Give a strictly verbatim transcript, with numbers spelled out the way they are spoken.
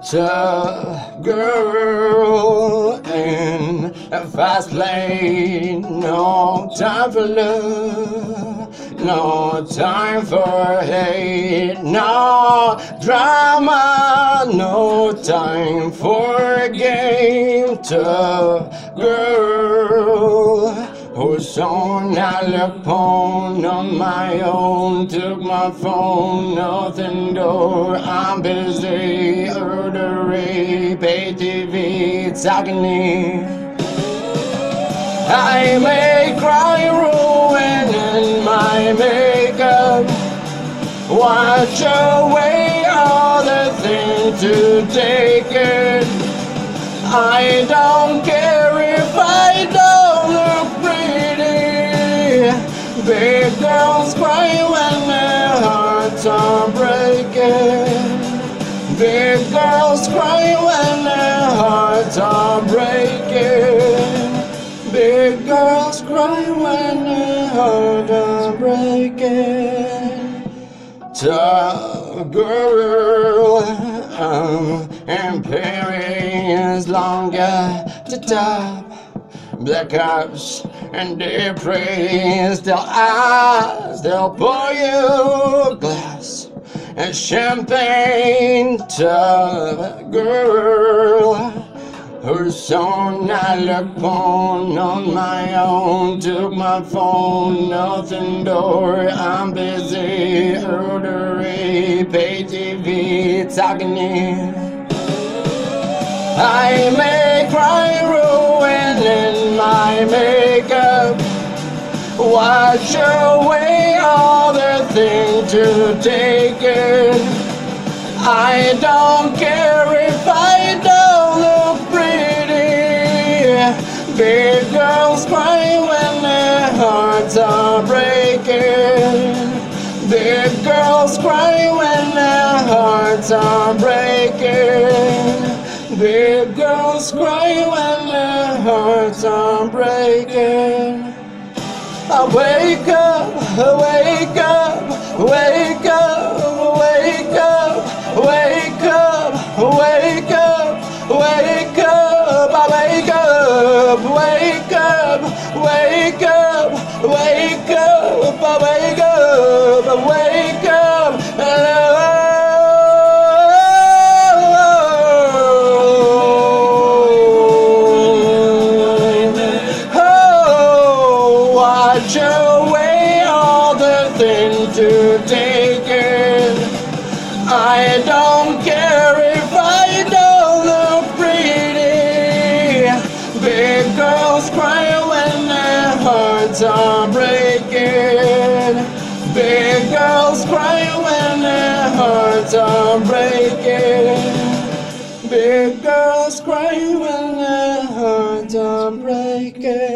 Tough girl in a fast lane. No time for love, no time for hate, no drama, no time for a game. Tough girl who's on Alapone on my own. Took my phone, nothing door. I'm busy, ordering, pay T V, it's agony. I may cry, ruining my makeup. Watch away all the things to take it. I don't care if I don't look pretty. Big girls cry when their hearts are breaking. Big girls cry when their hearts are breaking. Big girls cry when their hearts are breaking. Tough girl, um, and Paris longer to top. Blackouts and depression, still I still pour you a glass and champagne. Tough girl, who's on Alapone on my own. Took my phone, nothing door. I'm busy, ordering, pay T V, it's agony. I may cry, ruining my makeup. Wash away all the things to take it. I don't care if I don't look pretty. Big girls cry when their hearts are breaking. Big girls cry when their hearts are breaking. Big girls cry when their hearts are breaking. I wake up, wake up, wake up, wake up, wake up, wake up, wake up. I wake up, wake up, wake up, wake up. I wake up, wake up. Watch away all the things to take it. I don't care if I don't look pretty. Big girls cry when their hearts are breaking. Big girls cry when their hearts are breaking. Big girls cry when their hearts are breaking.